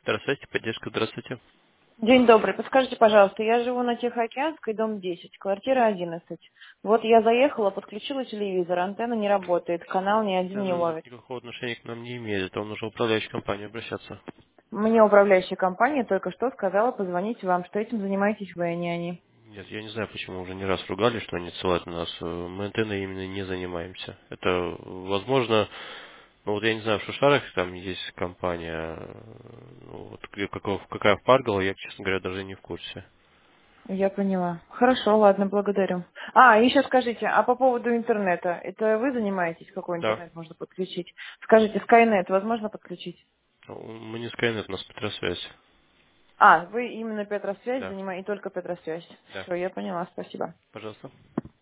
Здравствуйте, поддержка, здравствуйте. День добрый. Подскажите, пожалуйста, я живу на Тихоокеанской, дом 10, квартира 11. Вот я заехала, подключила телевизор, антенна не работает, канал ни один не Антенна ловит. никакого отношения к нам не имеет, это вам нужно в управляющую компанию обращаться. Мне управляющая компания только что сказала позвонить вам, что этим занимаетесь вы, а не они. Нет, я не знаю, почему уже не раз ругали, что они ссылают на нас. Мы антенной именно не занимаемся. Это, возможно, ну вот я не знаю, в Шушарах там есть компания, ну, вот какая в Паргола, я, честно говоря, даже не в курсе. Я поняла. Хорошо, ладно, благодарю. А, еще скажите, а по поводу интернета, это вы занимаетесь, какой Да. интернет можно подключить? Скажите, Skynet возможно подключить? Мы не Skynet, у нас Петросвязь. А, вы именно Петросвязь Да. занимаетесь, и только Петросвязь. Да. Все, я поняла, спасибо. Пожалуйста.